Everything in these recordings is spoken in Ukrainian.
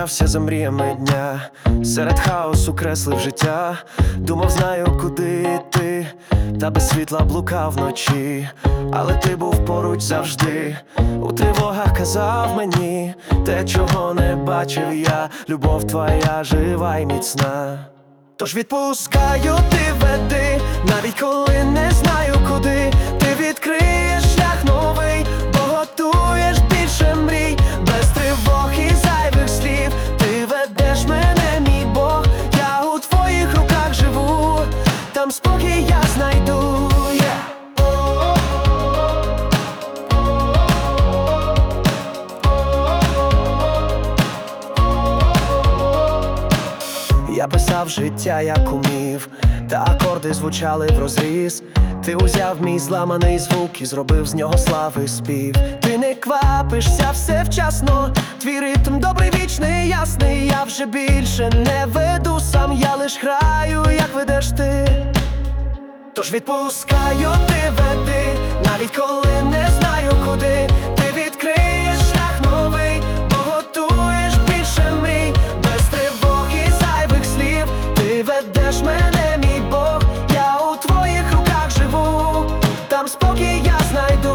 ганявся за мріями дня, серед хаосу креслив життя. Думав, знаю, куди йти, та без світла блукав вночі. Але ти був поруч завжди, у тривогах казав мені те, чого не бачив я. Любов твоя жива й міцна. Тож відпускаю, ти веди, навіть коли не знаю куди. Ти відкриєш шлях новий, бо готуєш більше мрій. Без тривог і зайвих слів ти ведеш мене, мій Бог. Я у твоїх руках живу, там спокій я знайду. Я писав життя, як умів, та акорди звучали врозріз. Ти узяв мій зламаний звук і зробив з нього слави спів. Ти не квапишся, все вчасно, твій ритм добрий, вічний, ясний. Я вже більше не веду сам, я лиш граю, як ведеш ти. Тож відпускаю, ти веди, навіть коли не знаю куди. Ти відкриєш шлях новий, бо готуєш більше мрій. Без тривог і зайвих слів ти ведеш мене, мій Бог. Я у твоїх руках живу, там спокій я знайду.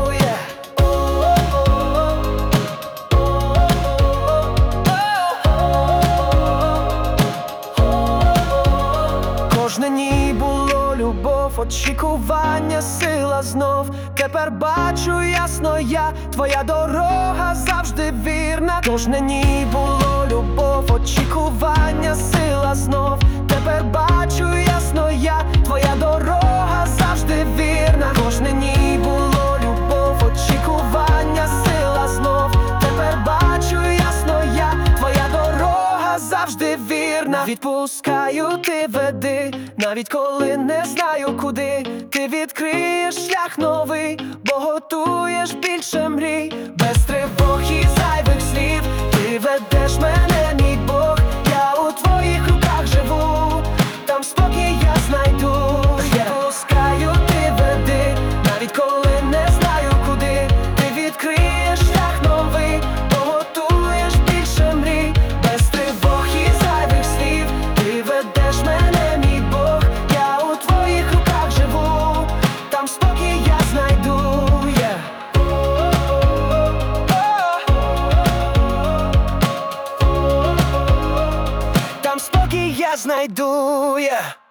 Кожне ні було любов, очікування, сила знов. Тепер бачу ясно я, твоя дорога завжди вірна. Кожне ні було любов, очікування, сила знов. Тепер бачу ясно я, твоя дорога завжди вірна. Кожне ні було любов, очікування, сила знов. Тепер бачу ясно я, твоя дорога завжди вірна. Відпускаю, ти веди, навіть коли не знаю куди. Ти відкриєш шлях новий, бо готуєш більше мрій. Без тривог і зайвих слів ти ведеш мене, мій Бог. Я у твоїх руках живу, там спокій я знайду. Відпускаю, ти веди, навіть коли не знаю куди. Ти відкриєш шлях новий, бо готуєш більше мрій. Без тривог і зайвих слів ти ведеш мене, мій Бог. Я у твоїх руках живу, там спокій я знайду. Там спокій я знайду.